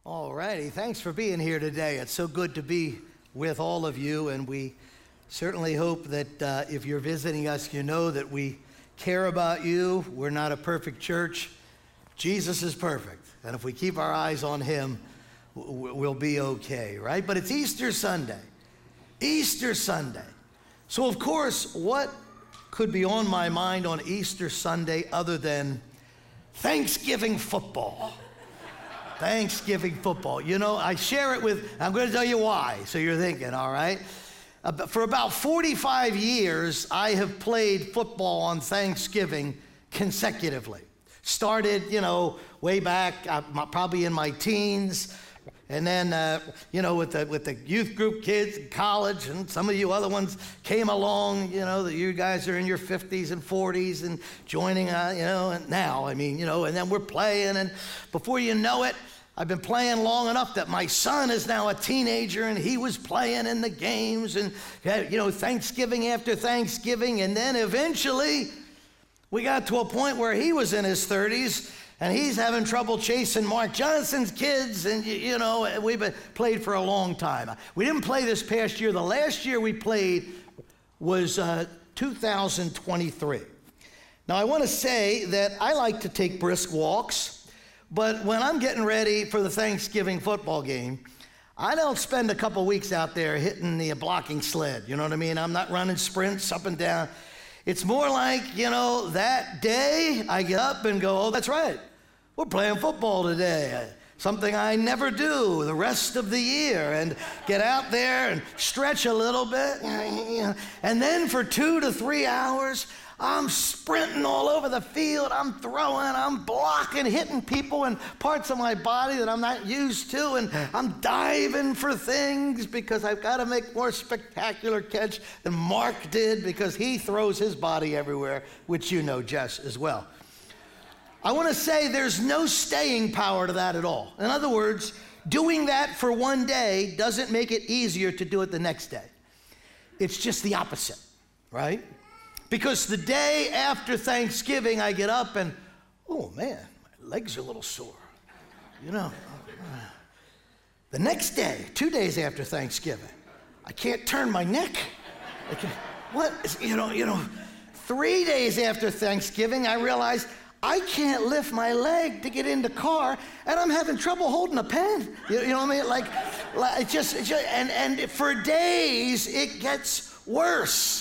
All righty. Thanks for being here today. It's so good to be with all of you, and we certainly hope that if you're visiting us, you know that we care about you. We're not a perfect church. Jesus is perfect, and if we keep our eyes on him, we'll be okay, right? But it's Easter Sunday. Easter Sunday. So, of course, what could be on my mind on Easter Sunday other than Thanksgiving football? Thanksgiving football. You know, I share it with, I'm going to tell you why, so you're thinking, all right? For about 45 years, I have played football on Thanksgiving consecutively. Started, way back, probably in my teens, and then, with the youth group kids in college, and some of you other ones came along, that you guys are in your 50s and 40s and joining, and now, and then we're playing, and before you know it, I've been playing long enough that my son is now a teenager, and he was playing in the games, and, Thanksgiving after Thanksgiving, and then eventually we got to a point where he was in his 30s, and he's having trouble chasing Mark Johnson's kids, and, we've played for a long time. We didn't play this past year. The last year we played was 2023. Now, I want to say that I like to take brisk walks, but when I'm getting ready for the Thanksgiving football game, I don't spend a couple weeks out there hitting the blocking sled, you know what I mean? I'm not running sprints up and down. It's more like, that day I get up and go, oh, that's right, we're playing football today. Something I never do the rest of the year, and get out there and stretch a little bit. And then for 2 to 3 hours, I'm sprinting all over the field. I'm throwing, I'm blocking, hitting people in parts of my body that I'm not used to, and I'm diving for things because I've got to make more spectacular catch than Mark did because he throws his body everywhere, which you know, Jess, as well. I want to say there's no staying power to that at all. In other words, doing that for one day doesn't make it easier to do it the next day. It's just the opposite, right? Because the day after Thanksgiving, I get up and, oh man, my legs are a little sore. The next day, 2 days after Thanksgiving, I can't turn my neck. What? 3 days after Thanksgiving, I realized I can't lift my leg to get in the car, and I'm having trouble holding a pen. You know what I mean? And for days, it gets worse.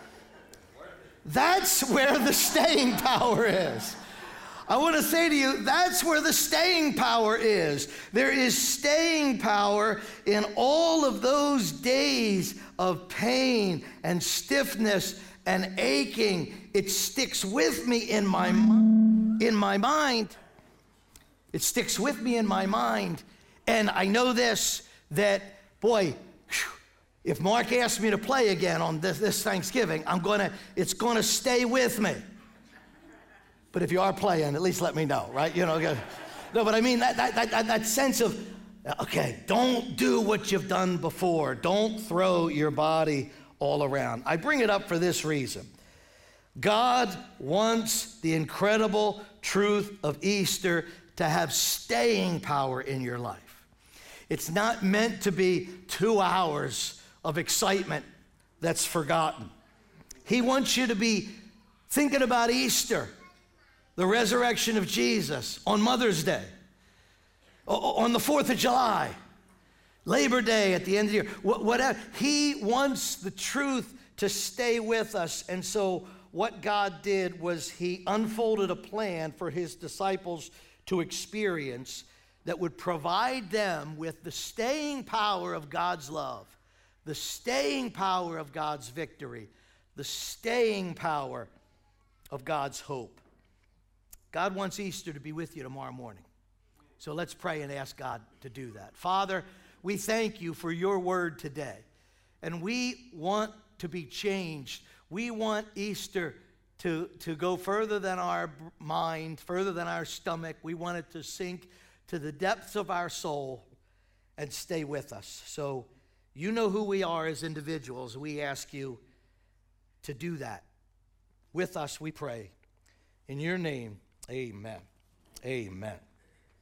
That's where the staying power is. I want to say to you, that's where the staying power is. There is staying power in all of those days of pain and stiffness and aching. It sticks with me in my mind. It sticks with me in my mind. And I know this, that, boy, if Mark asks me to play again on this Thanksgiving, it's gonna stay with me. But if you are playing, at least let me know, right? No, but I mean that sense of, okay, don't do what you've done before. Don't throw your body all around. I bring it up for this reason. God wants the incredible truth of Easter to have staying power in your life. It's not meant to be 2 hours of excitement that's forgotten. He wants you to be thinking about Easter, the resurrection of Jesus, on Mother's Day, on the 4th of July, Labor Day at the end of the year, whatever. He wants the truth to stay with us. And so what God did was he unfolded a plan for his disciples to experience that would provide them with the staying power of God's love, the staying power of God's victory, the staying power of God's hope. God wants Easter to be with you tomorrow morning. So let's pray and ask God to do that. Father, we thank you for your word today. And we want to be changed. We want Easter to go further than our mind, further than our stomach. We want it to sink to the depths of our soul and stay with us. So you know who we are as individuals. We ask you to do that with us, we pray. In your name, amen. Amen.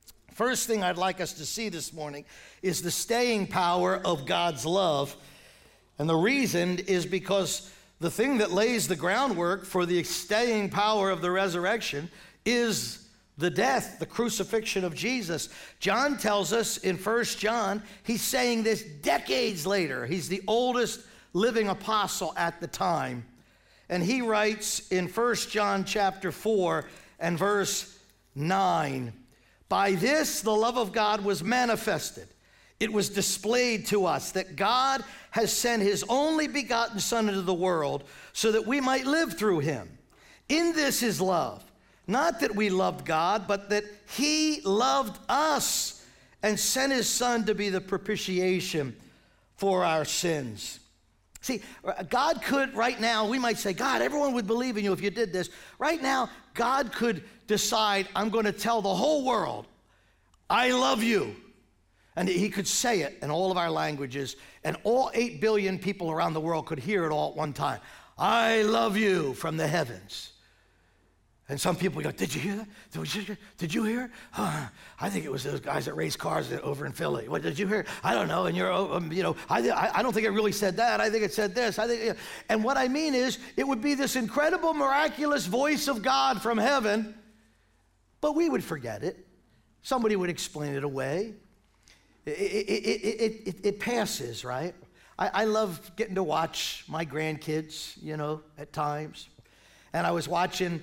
First thing I'd like us to see this morning is the staying power of God's love. And the reason is because the thing that lays the groundwork for the staying power of the resurrection is the death, the crucifixion of Jesus. John tells us in 1 John, he's saying this decades later. He's the oldest living apostle at the time. And he writes in 1 John chapter 4 and verse 9, "By this the love of God was manifested. It was displayed to us that God has sent his only begotten Son into the world so that we might live through him. In this is love, not that we loved God, but that he loved us and sent his Son to be the propitiation for our sins." See, God could right now, we might say, God, everyone would believe in you if you did this. Right now, God could decide, I'm going to tell the whole world, I love you. And he could say it in all of our languages, and all 8 billion people around the world could hear it all at one time. I love you from the heavens. And some people go, did you hear that? Did you hear? I think it was those guys that race cars over in Philly. What did you hear? I don't know. And you're, I don't think it really said that. I think it said this. And what I mean is, it would be this incredible, miraculous voice of God from heaven, but we would forget it. Somebody would explain it away. It passes, right? I love getting to watch my grandkids, at times. And I was watching,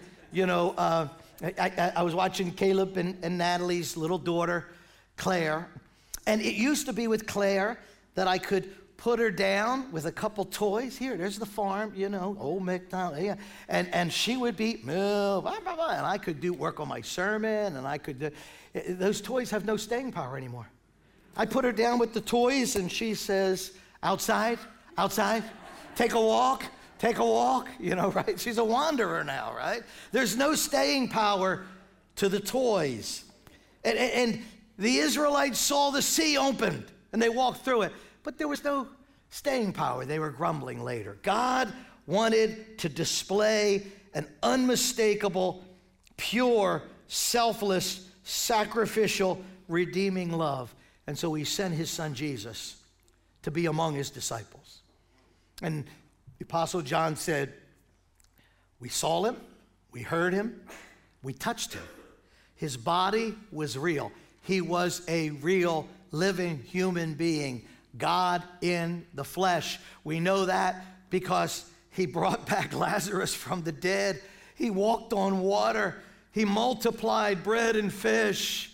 I was watching Caleb and Natalie's little daughter, Claire. And it used to be with Claire that I could put her down with a couple toys. Here, there's the farm, old McDonald. Yeah. And she would be, blah, blah, blah, and I could work on my sermon, and I could those toys have no staying power anymore. I put her down with the toys, and she says, outside, take a walk, right? She's a wanderer now, right? There's no staying power to the toys. And the Israelites saw the sea opened, and they walked through it, but there was no staying power. They were grumbling later. God wanted to display an unmistakable, pure, selfless, sacrificial, redeeming love. And so he sent his son Jesus to be among his disciples. And the Apostle John said, we saw him, we heard him, we touched him. His body was real. He was a real living human being, God in the flesh. We know that because he brought back Lazarus from the dead. He walked on water. He multiplied bread and fish.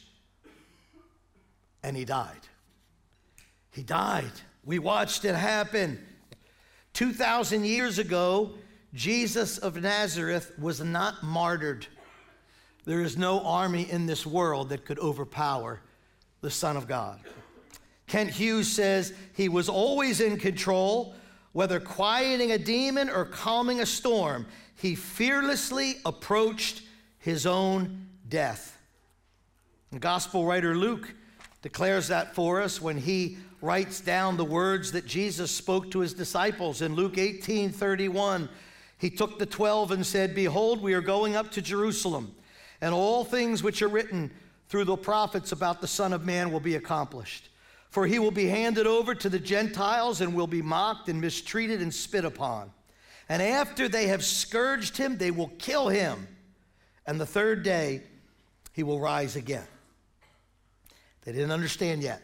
And he died. He died. We watched it happen. 2,000 years ago, Jesus of Nazareth was not martyred. There is no army in this world that could overpower the Son of God. Kent Hughes says he was always in control, whether quieting a demon or calming a storm. He fearlessly approached his own death. The gospel writer Luke declares that for us when he writes down the words that Jesus spoke to his disciples in Luke 18:31. He took the 12 and said, "Behold, we are going up to Jerusalem, and all things which are written through the prophets about the Son of Man will be accomplished. For he will be handed over to the Gentiles and will be mocked and mistreated and spit upon. And after they have scourged him, they will kill him. And the third day he will rise again." They didn't understand yet.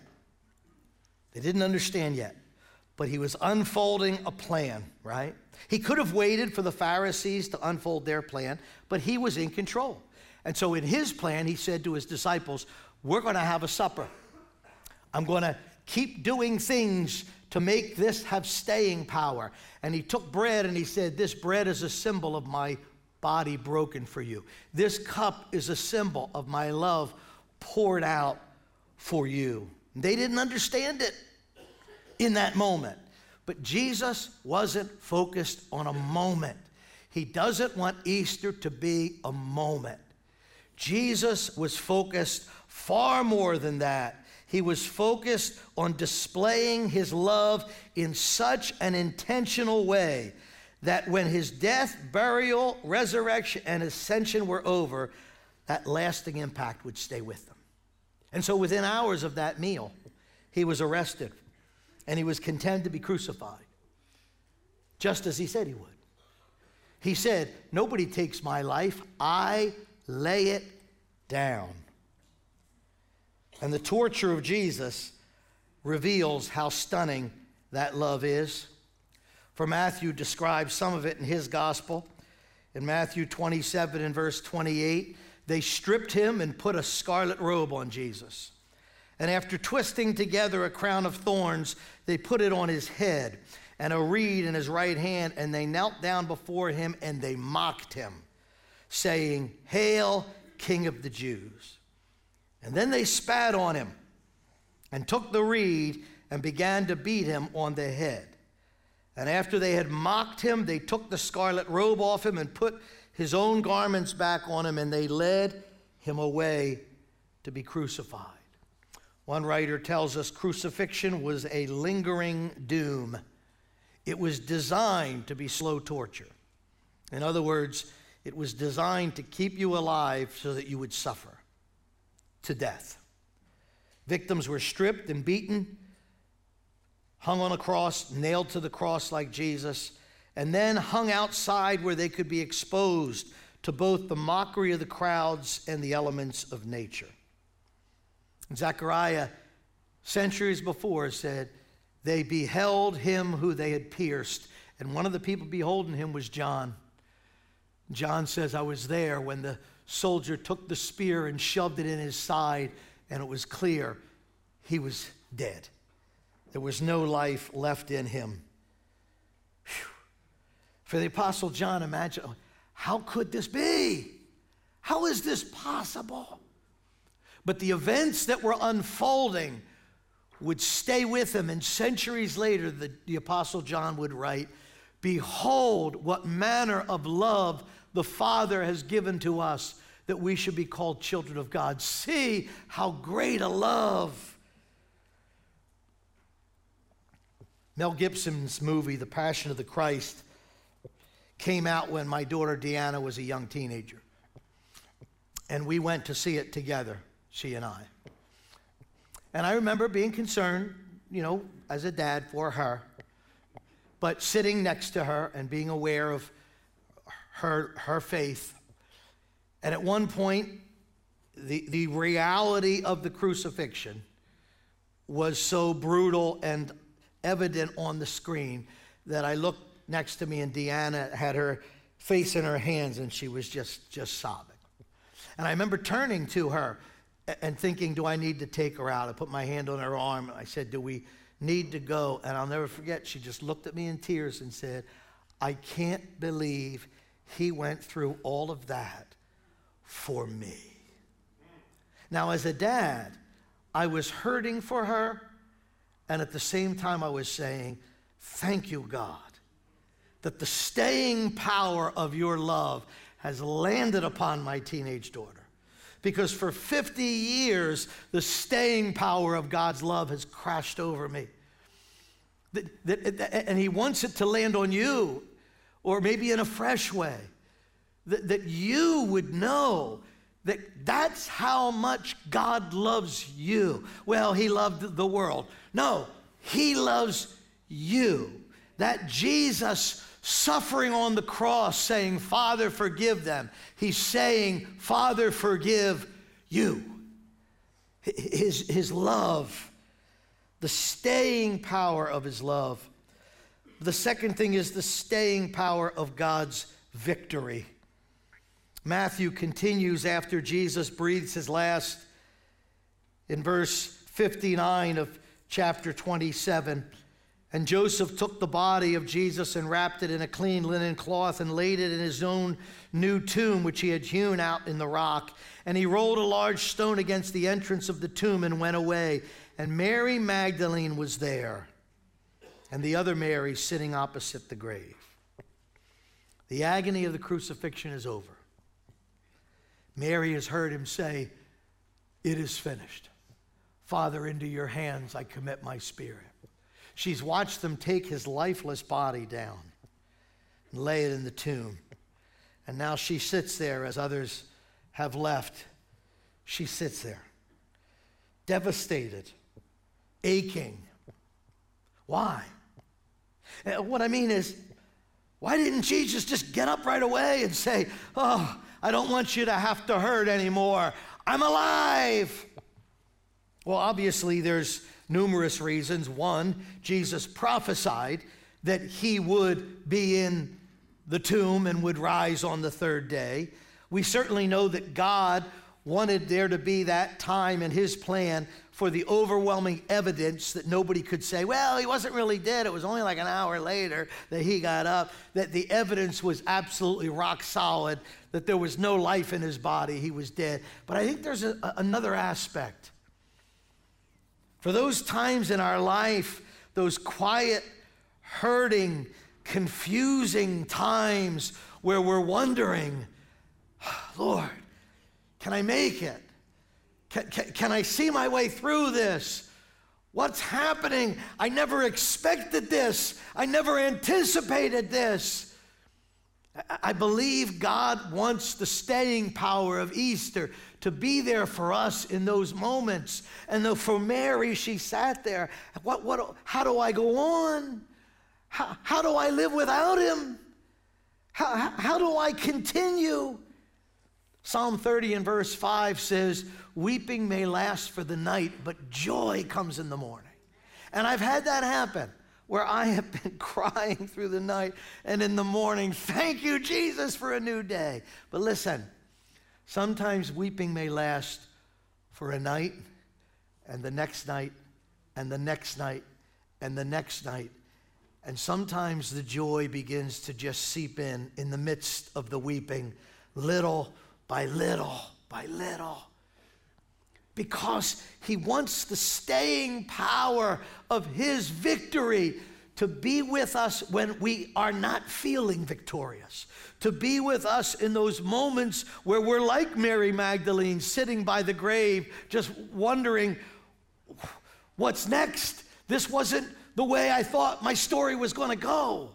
But he was unfolding a plan, right? He could have waited for the Pharisees to unfold their plan, but he was in control. And so in his plan, he said to his disciples, we're going to have a supper. I'm going to keep doing things to make this have staying power. And he took bread and he said, this bread is a symbol of my body broken for you. This cup is a symbol of my love poured out for you. They didn't understand it in that moment. But Jesus wasn't focused on a moment. He doesn't want Easter to be a moment. Jesus was focused far more than that. He was focused on displaying his love in such an intentional way that when his death, burial, resurrection, and ascension were over, that lasting impact would stay with them. And so within hours of that meal, he was arrested and he was condemned to be crucified, just as he said he would. He said, nobody takes my life, I lay it down. And the torture of Jesus reveals how stunning that love is. For Matthew describes some of it in his gospel. In Matthew 27 and verse 28, they stripped him and put a scarlet robe on Jesus. And after twisting together a crown of thorns, they put it on his head and a reed in his right hand, and they knelt down before him and they mocked him, saying, "Hail, King of the Jews." And then they spat on him and took the reed and began to beat him on the head. And after they had mocked him, they took the scarlet robe off him and put his own garments back on him, and they led him away to be crucified. One writer tells us crucifixion was a lingering doom. It was designed to be slow torture. In other words, it was designed to keep you alive so that you would suffer to death. Victims were stripped and beaten, hung on a cross, nailed to the cross like Jesus, and then hung outside where they could be exposed to both the mockery of the crowds and the elements of nature. Zechariah, centuries before, said, they beheld him who they had pierced. And one of the people beholding him was John. John says, I was there when the soldier took the spear and shoved it in his side, and it was clear he was dead. There was no life left in him. Whew. For the Apostle John, imagine, how could this be? How is this possible? But the events that were unfolding would stay with him, and centuries later, the Apostle John would write, behold, what manner of love the Father has given to us, that we should be called children of God. See how great a love. Mel Gibson's movie, The Passion of the Christ, came out when my daughter Deanna was a young teenager. And we went to see it together, she and I. And I remember being concerned, as a dad for her, but sitting next to her and being aware of her faith. And at one point, the reality of the crucifixion was so brutal and evident on the screen that I looked next to me, and Deanna had her face in her hands and she was just sobbing. And I remember turning to her and thinking, do I need to take her out? I put my hand on her arm and I said, do we need to go? And I'll never forget, she just looked at me in tears and said, I can't believe he went through all of that for me. Now, as a dad, I was hurting for her, and at the same time I was saying, thank you, God, that the staying power of your love has landed upon my teenage daughter. Because for 50 years, the staying power of God's love has crashed over me. And he wants it to land on you, or maybe in a fresh way, that you would know that that's how much God loves you. Well, he loved the world. No, he loves you. That Jesus suffering on the cross saying, Father, forgive them. He's saying, Father, forgive you. His love, the staying power of his love. The second thing is the staying power of God's victory. Matthew continues after Jesus breathes his last in verse 59 of chapter 27. And Joseph took the body of Jesus and wrapped it in a clean linen cloth and laid it in his own new tomb, which he had hewn out in the rock. And he rolled a large stone against the entrance of the tomb and went away. And Mary Magdalene was there, and the other Mary sitting opposite the grave. The agony of the crucifixion is over. Mary has heard him say, it is finished. Father, into your hands I commit my spirit. She's watched them take his lifeless body down and lay it in the tomb. And now she sits there as others have left. She sits there. devastated, aching. Why? What I mean is, why didn't Jesus just get up right away and say, oh, I don't want you to have to hurt anymore. I'm alive. Well, obviously, there's numerous reasons. One, Jesus prophesied that he would be in the tomb and would rise on the third day. We certainly know that God wanted there to be that time in his plan for the overwhelming evidence that nobody could say, well, he wasn't really dead. It was only like an hour later that he got up, that the evidence was absolutely rock solid, that there was no life in his body. He was dead. But I think there's another aspect. For those times in our life, those quiet, hurting, confusing times where we're wondering, Lord, can I make it? Can I see my way through this? What's happening? I never expected this. I never anticipated this. I believe God wants the staying power of Easter to be there for us in those moments. And for Mary, she sat there. How do I go on? How do I live without him? How do I continue? Psalm 30 and verse 5 says, weeping may last for the night, but joy comes in the morning. And I've had that happen, where I have been crying through the night, and in the morning, thank you, Jesus, for a new day. But listen, sometimes weeping may last for a night, and the next night, and the next night, and the next night. And sometimes the joy begins to just seep in the midst of the weeping, little by little by little. Because he wants the staying power of his victory to be with us when we are not feeling victorious. To be with us in those moments where we're like Mary Magdalene, sitting by the grave, just wondering, what's next? This wasn't the way I thought my story was going to go.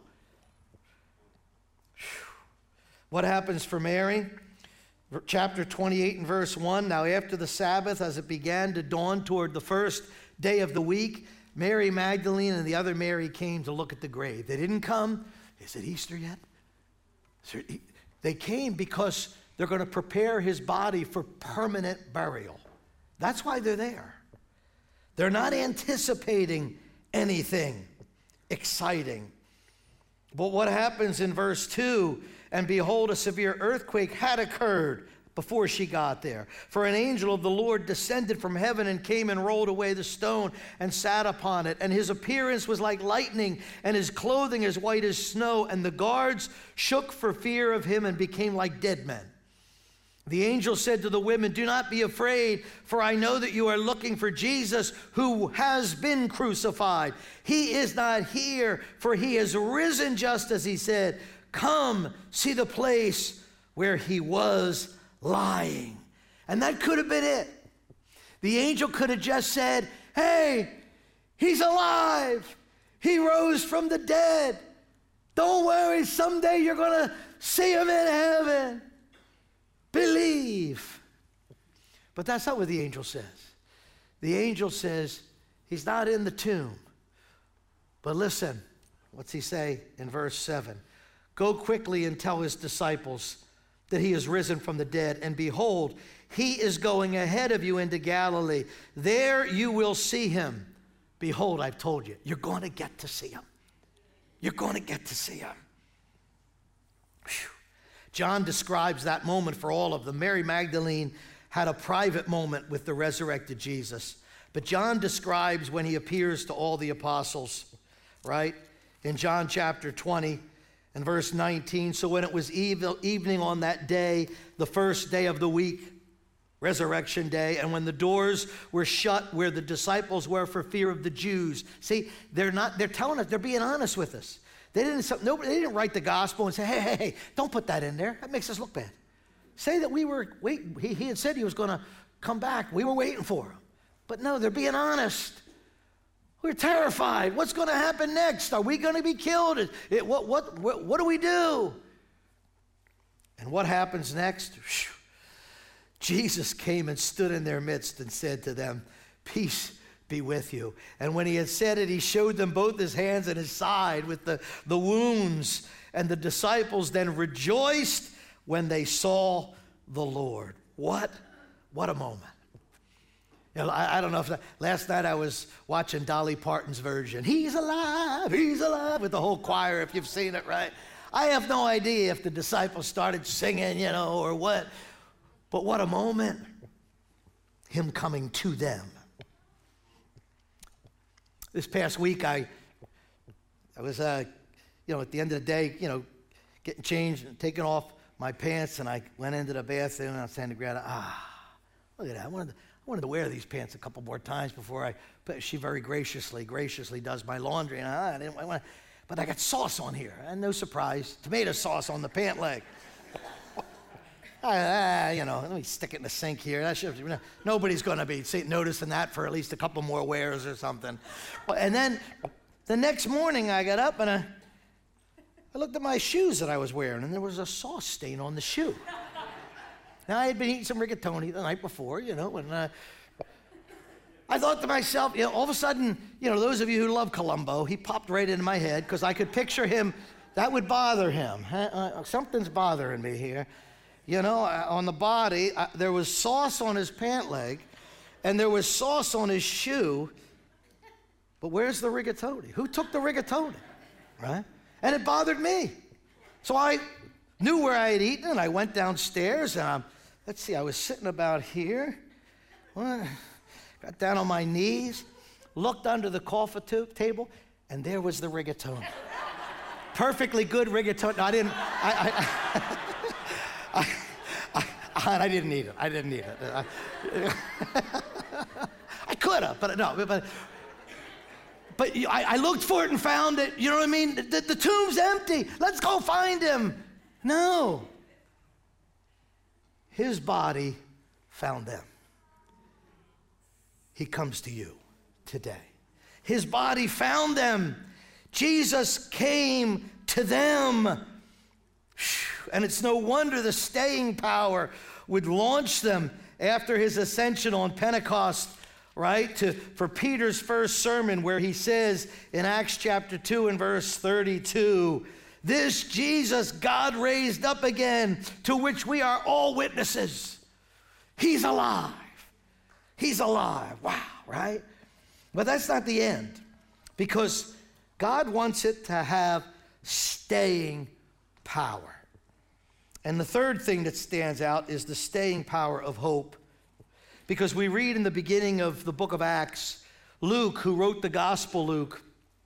What happens for Mary? Chapter 28 and verse 1, now after the Sabbath, as it began to dawn toward the first day of the week, Mary Magdalene and the other Mary came to look at the grave. They didn't come. Is it Easter yet? They came because they're going to prepare his body for permanent burial. That's why they're there. They're not anticipating anything exciting. But what happens in verse 2? And behold, a severe earthquake had occurred before she got there. For an angel of the Lord descended from heaven and came and rolled away the stone and sat upon it. And his appearance was like lightning, and his clothing as white as snow. And the guards shook for fear of him and became like dead men. The angel said to the women, do not be afraid, for I know that you are looking for Jesus who has been crucified. He is not here, for he has risen just as he said. Come, see the place where he was lying. And that could have been it. The angel could have just said, hey, he's alive. He rose from the dead. Don't worry, someday you're going to see him in heaven. Believe. But that's not what the angel says. The angel says, he's not in the tomb. But listen, what's he say in verse 7? Go quickly and tell his disciples that he is risen from the dead. And behold, he is going ahead of you into Galilee. There you will see him. Behold, I've told you, you're going to get to see him. You're going to get to see him. Whew. John describes that moment for all of them. Mary Magdalene had a private moment with the resurrected Jesus. But John describes when he appears to all the apostles, right? In John chapter 20 and verse 19, so when it was evening on that day, the first day of the week, resurrection day, and when the doors were shut where the disciples were for fear of the Jews. See, they're telling us, they're being honest with us. They didn't write the gospel and say, hey, don't put that in there. That makes us look bad. Say that we were waiting. He had said he was going to come back. We were waiting for him. But no, they're being honest. We're terrified. What's going to happen next? Are we going to be killed? What do we do? And what happens next? Jesus came and stood in their midst and said to them, Peace be with you. And when he had said it, he showed them both his hands and his side with the wounds. And the disciples then rejoiced when they saw the Lord. What a moment. You know, I don't know if last night I was watching Dolly Parton's version. He's alive, with the whole choir, if you've seen it, right? I have no idea if the disciples started singing, or what. But what a moment. Him coming to them. This past week, I was, at the end of the day, getting changed and taking off my pants, and I went into the bathroom, and I was saying to Greta, look at that. I wanted to wear these pants a couple more times before she very graciously does my laundry, and but I got sauce on here, and no surprise, tomato sauce on the pant leg. Let me stick it in the sink here. Nobody's going to be noticing that for at least a couple more wears or something. And then the next morning I got up and I looked at my shoes that I was wearing, and there was a sauce stain on the shoe. Now, I had been eating some rigatoni the night before, and I thought to myself, all of a sudden, those of you who love Columbo, he popped right into my head because I could picture him. That would bother him. Something's bothering me here. On the body, there was sauce on his pant leg, and there was sauce on his shoe. But where's the rigatoni? Who took the rigatoni, right? And it bothered me. So I knew where I had eaten, and I went downstairs, and I was sitting about here. Got down on my knees, looked under the coffee table, and there was the rigatoni. Perfectly good rigatoni. No, I didn't eat it. I didn't eat it. I could have, but no. But I looked for it and found it. You know what I mean? The tomb's empty. Let's go find him. No. His body found them. He comes to you today. His body found them. Jesus came to them. And it's no wonder the staying power would launch them after his ascension on Pentecost, right? For Peter's first sermon, where he says in Acts chapter 2 and verse 32, this Jesus God raised up again, to which we are all witnesses. He's alive. He's alive. Wow, right? But that's not the end, because God wants it to have staying power. And the third thing that stands out is the staying power of hope. Because we read in the beginning of the book of Acts, Luke, who wrote the gospel, Luke,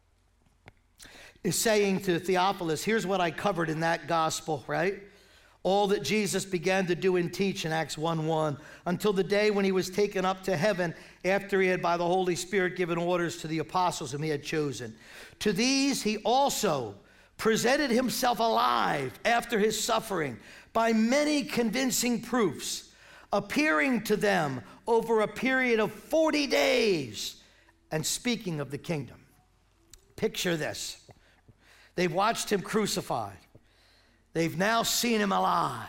is saying to Theophilus, here's what I covered in that gospel, right? All that Jesus began to do and teach in Acts 1:1, until the day when he was taken up to heaven, after he had by the Holy Spirit given orders to the apostles whom he had chosen. To these he also presented himself alive after his suffering by many convincing proofs, appearing to them over a period of 40 days and speaking of the kingdom. Picture this. They've watched him crucified. They've now seen him alive.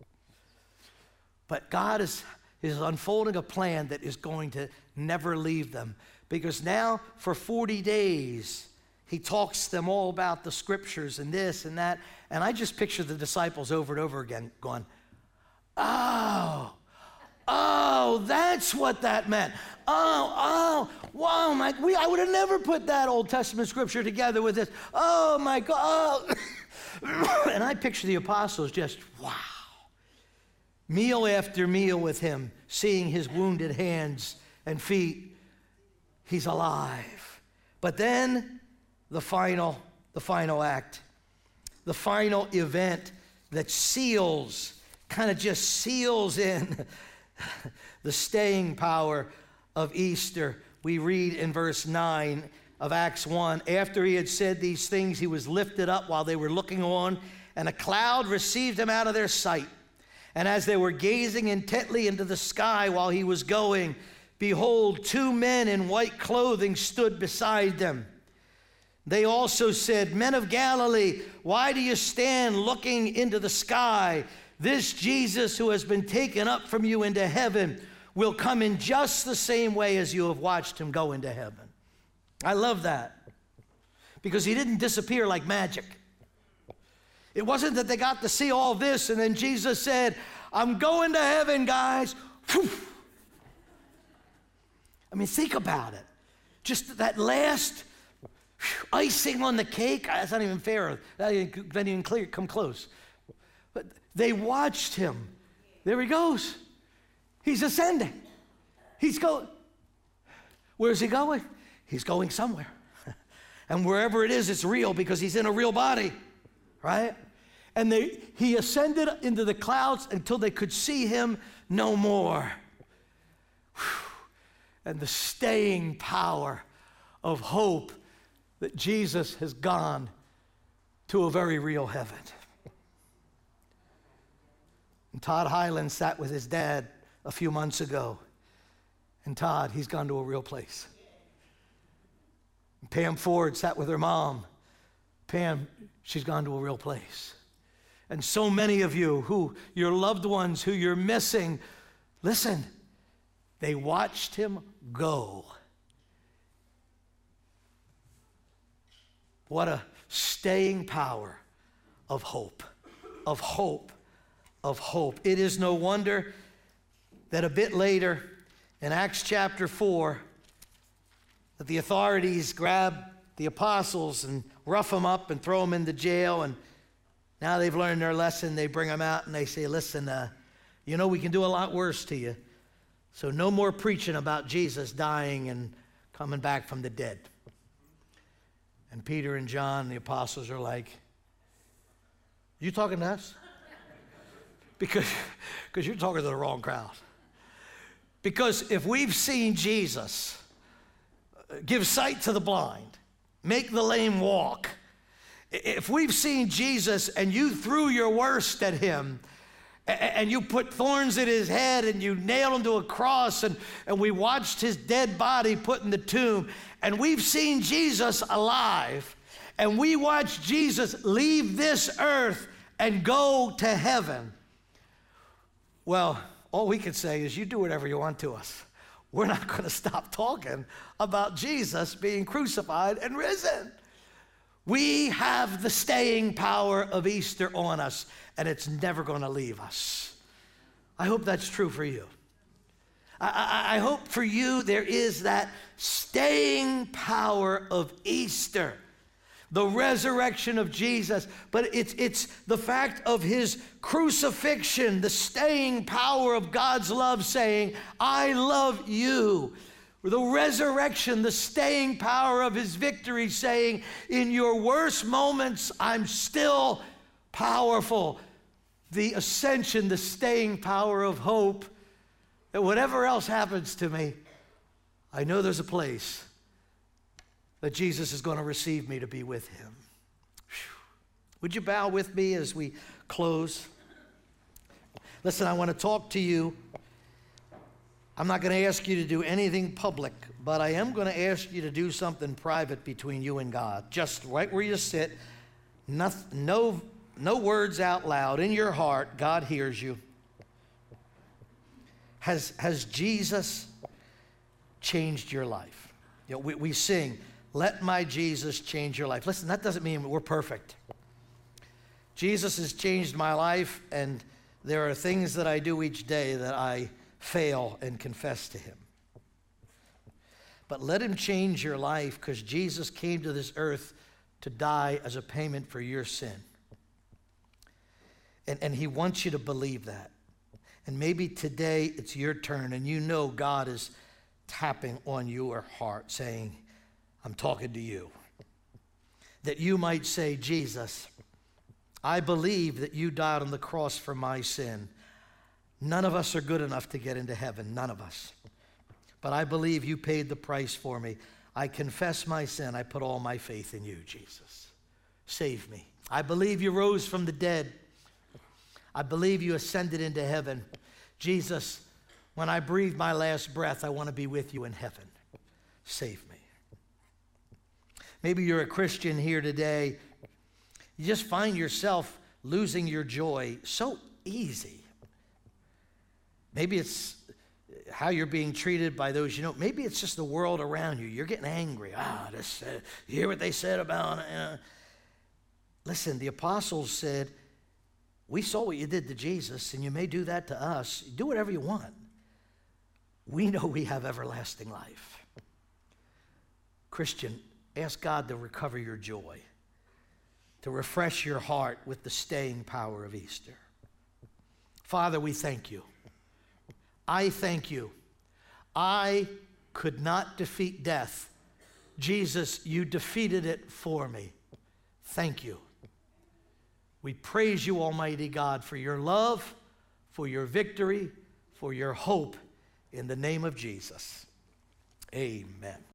But God is unfolding a plan that is going to never leave them, because now for 40 days, he talks to them all about the scriptures and this and that. And I just picture the disciples over and over again going, oh, that's what that meant. Wow, I would have never put that Old Testament scripture together with this. Oh, my God. And I picture the apostles just, wow. Meal after meal with him, seeing his wounded hands and feet. He's alive. But then the final act, the final event that kind of just seals in the staying power of Easter. We read in verse 9 of Acts 1, after he had said these things, he was lifted up while they were looking on, and a cloud received him out of their sight. And as they were gazing intently into the sky while he was going, behold, two men in white clothing stood beside them. They also said, Men of Galilee, why do you stand looking into the sky? This Jesus who has been taken up from you into heaven will come in just the same way as you have watched him go into heaven. I love that, because he didn't disappear like magic. It wasn't that they got to see all this and then Jesus said, I'm going to heaven, guys. Whew. I mean, think about it. Just that last icing on the cake, that's not even fair. That didn't even come close. But they watched him. There he goes. He's ascending. He's going. Where's he going? He's going somewhere. And wherever it is, it's real because he's in a real body, right? And he ascended into the clouds until they could see him no more. And the staying power of hope that Jesus has gone to a very real heaven. And Todd Hyland sat with his dad a few months ago. And Todd, he's gone to a real place. And Pam Ford sat with her mom. Pam, she's gone to a real place. And so many of you who, your loved ones who you're missing, listen, they watched him go. What a staying power of hope, of hope, of hope. It is no wonder that a bit later in Acts chapter 4, that the authorities grab the apostles and rough them up and throw them into jail, and now they've learned their lesson. They bring them out and they say, listen, you know we can do a lot worse to you. So no more preaching about Jesus dying and coming back from the dead. And Peter and John, the apostles, are like, you talking to us? Because you're talking to the wrong crowd. Because if we've seen Jesus give sight to the blind, make the lame walk, if we've seen Jesus and you threw your worst at him, and you put thorns in his head and you nailed him to a cross, and we watched his dead body put in the tomb, and we've seen Jesus alive, and we watched Jesus leave this earth and go to heaven, well, all we can say is you do whatever you want to us. We're not going to stop talking about Jesus being crucified and risen. We have the staying power of Easter on us, and it's never going to leave us. I hope that's true for you. I hope for you there is that staying power of Easter, the resurrection of Jesus, but it's the fact of his crucifixion, the staying power of God's love saying, I love you. The resurrection, the staying power of his victory saying, in your worst moments, I'm still powerful. The ascension, the staying power of hope, that whatever else happens to me, I know there's a place that Jesus is going to receive me to be with him. Would you bow with me as we close? Listen, I want to talk to you. I'm not going to ask you to do anything public, but I am going to ask you to do something private between you and God. Just right where you sit, no words out loud. In your heart, God hears you. Has Jesus changed your life? You know, we sing, let my Jesus change your life. Listen, that doesn't mean we're perfect. Jesus has changed my life, and there are things that I do each day that I fail and confess to him. But let him change your life, because Jesus came to this earth to die as a payment for your sin. And he wants you to believe that. And maybe today it's your turn, and you know God is tapping on your heart saying, I'm talking to you. That you might say, Jesus, I believe that you died on the cross for my sin. None of us are good enough to get into heaven, none of us. But I believe you paid the price for me. I confess my sin. I put all my faith in you, Jesus. Save me. I believe you rose from the dead. I believe you ascended into heaven. Jesus, when I breathe my last breath, I want to be with you in heaven. Save me. Maybe you're a Christian here today. You just find yourself losing your joy so easy. Maybe it's how you're being treated by those you know. Maybe it's just the world around you. You're getting angry. You hear what they said about it? Listen, the apostles said, we saw what you did to Jesus, and you may do that to us. Do whatever you want. We know we have everlasting life. Christian, ask God to recover your joy, to refresh your heart with the staying power of Easter. Father, we thank you. I thank you. I could not defeat death. Jesus, you defeated it for me. Thank you. We praise you, Almighty God, for your love, for your victory, for your hope, in the name of Jesus. Amen.